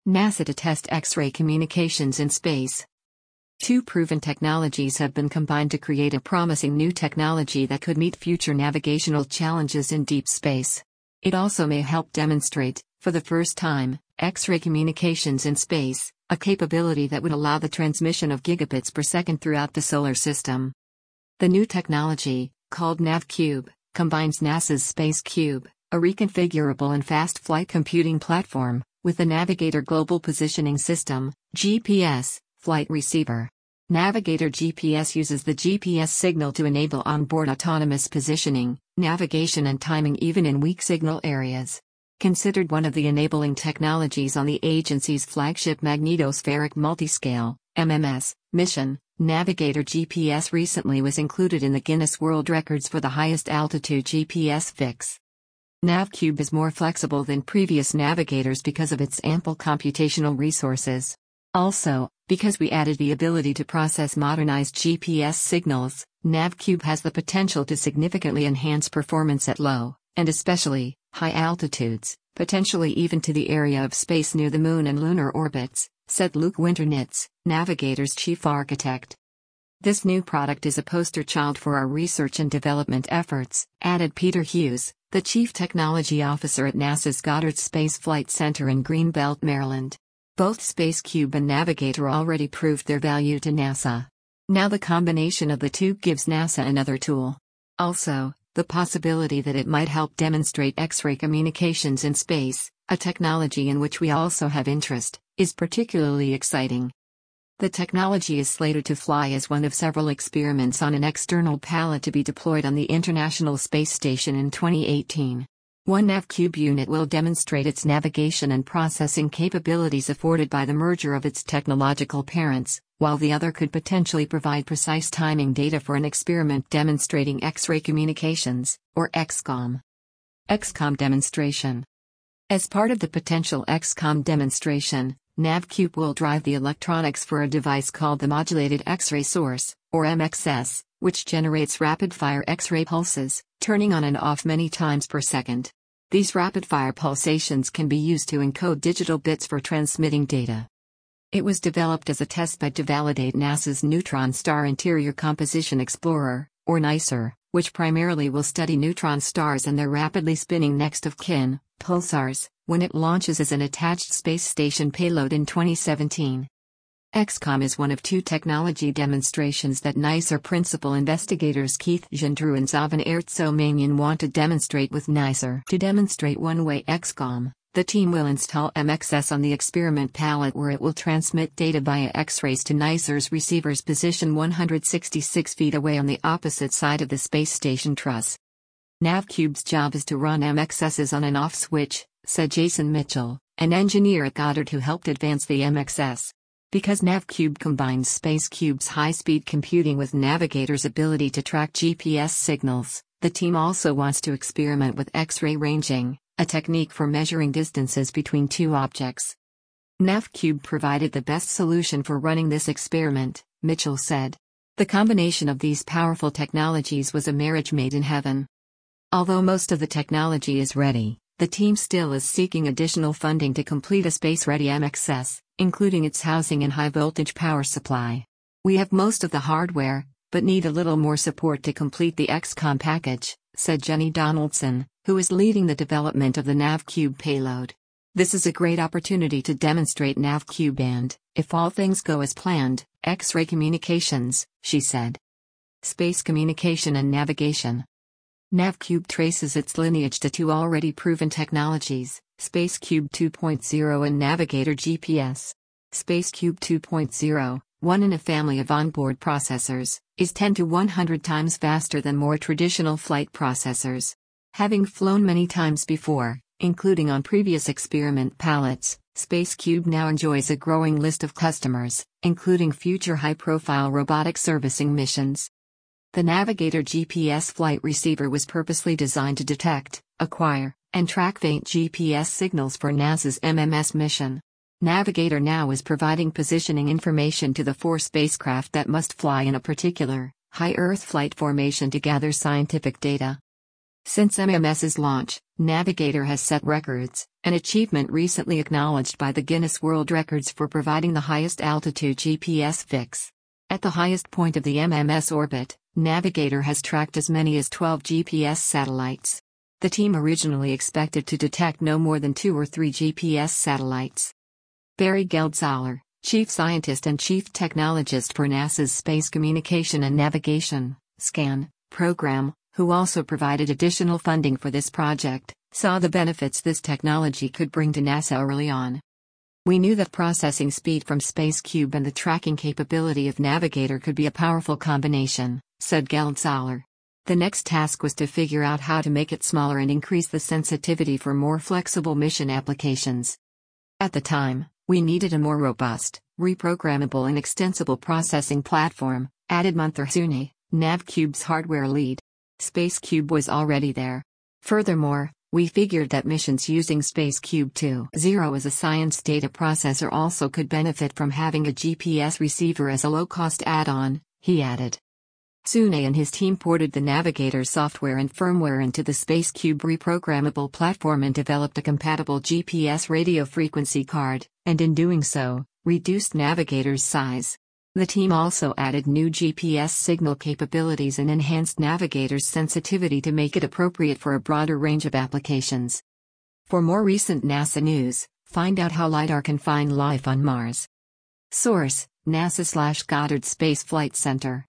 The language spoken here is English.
NASA to test X-ray communications in space. Two proven technologies have been combined to create a promising new technology that could meet future navigational challenges in deep space. It also may help demonstrate, for the first time, X-ray communications in space, a capability that would allow the transmission of gigabits per second throughout the solar system. The new technology, called NavCube, combines NASA's SpaceCube, a reconfigurable and fast flight computing platform, with the Navigator Global Positioning System, GPS, flight receiver. Navigator GPS uses the GPS signal to enable onboard autonomous positioning, navigation and timing even in weak signal areas. Considered one of the enabling technologies on the agency's flagship Magnetospheric Multiscale (MMS) mission, Navigator GPS recently was included in the Guinness World Records for the highest altitude GPS fix. NavCube is more flexible than previous navigators because of its ample computational resources. Also, because we added the ability to process modernized GPS signals, NavCube has the potential to significantly enhance performance at low, and especially, high altitudes, potentially even to the area of space near the Moon and lunar orbits, said Luke Winternitz, Navigator's chief architect. This new product is a poster child for our research and development efforts, added Peter Hughes, the chief technology officer at NASA's Goddard Space Flight Center in Greenbelt, Maryland. Both SpaceCube and Navigator already proved their value to NASA. Now the combination of the two gives NASA another tool. Also, the possibility that it might help demonstrate X-ray communications in space, a technology in which we also have interest, is particularly exciting. The technology is slated to fly as one of several experiments on an external pallet to be deployed on the International Space Station in 2018. One NavCube unit will demonstrate its navigation and processing capabilities afforded by the merger of its technological parents, while the other could potentially provide precise timing data for an experiment demonstrating X-ray communications, or XCOM. XCOM demonstration. As part of the potential XCOM demonstration, NavCube will drive the electronics for a device called the Modulated X-ray Source, or MXS, which generates rapid-fire X-ray pulses, turning on and off many times per second. These rapid-fire pulsations can be used to encode digital bits for transmitting data. It was developed as a testbed to validate NASA's Neutron Star Interior Composition Explorer, or NICER, which primarily will study neutron stars and their rapidly spinning next-of-kin, pulsars, when it launches as an attached space station payload in 2017. XCOM is one of two technology demonstrations that NICER principal investigators Keith Gendreau and Zavan Ertzomanyan want to demonstrate with NICER. To demonstrate one-way XCOM, the team will install MXS on the experiment pallet where it will transmit data via X-rays to NICER's receivers positioned 166 feet away on the opposite side of the space station truss. NavCube's job is to run MXS's on and off switch, said Jason Mitchell, an engineer at Goddard who helped advance the MXS. Because NavCube combines SpaceCube's high-speed computing with Navigator's ability to track GPS signals, the team also wants to experiment with X-ray ranging, a technique for measuring distances between two objects. NavCube provided the best solution for running this experiment, Mitchell said. The combination of these powerful technologies was a marriage made in heaven. Although most of the technology is ready, the team still is seeking additional funding to complete a space-ready MXS, including its housing and high-voltage power supply. We have most of the hardware, but need a little more support to complete the XCOM package, said Jenny Donaldson, who is leading the development of the NavCube payload. This is a great opportunity to demonstrate NavCube and, if all things go as planned, X-ray communications, she said. Space communication and navigation. NavCube traces its lineage to two already proven technologies, SpaceCube 2.0 and Navigator GPS. SpaceCube 2.0, one in a family of onboard processors, is 10 to 100 times faster than more traditional flight processors. Having flown many times before, including on previous experiment pallets, SpaceCube now enjoys a growing list of customers, including future high-profile robotic servicing missions. The Navigator GPS flight receiver was purposely designed to detect, acquire, and track faint GPS signals for NASA's MMS mission. Navigator now is providing positioning information to the four spacecraft that must fly in a particular, high Earth flight formation to gather scientific data. Since MMS's launch, Navigator has set records, an achievement recently acknowledged by the Guinness World Records for providing the highest altitude GPS fix. At the highest point of the MMS orbit, Navigator has tracked as many as 12 GPS satellites. The team originally expected to detect no more than 2 or 3 GPS satellites. Barry Geldzaler, Chief Scientist and Chief Technologist for NASA's Space Communication and Navigation (SCAN) program, who also provided additional funding for this project, saw the benefits this technology could bring to NASA early on. "We knew that processing speed from SpaceCube and the tracking capability of Navigator could be a powerful combination," said Geldzaler. The next task was to figure out how to make it smaller and increase the sensitivity for more flexible mission applications. At the time, we needed a more robust, reprogrammable and extensible processing platform, added Munther Sune, NavCube's hardware lead. SpaceCube was already there. Furthermore, we figured that missions using SpaceCube 2.0 as a science data processor also could benefit from having a GPS receiver as a low-cost add-on, he added. Sune and his team ported the Navigator software and firmware into the SpaceCube reprogrammable platform and developed a compatible GPS radio frequency card, and in doing so, reduced Navigator's size. The team also added new GPS signal capabilities and enhanced Navigator's sensitivity to make it appropriate for a broader range of applications. For more recent NASA news, find out how LiDAR can find life on Mars. Source: NASA/Goddard Space Flight Center.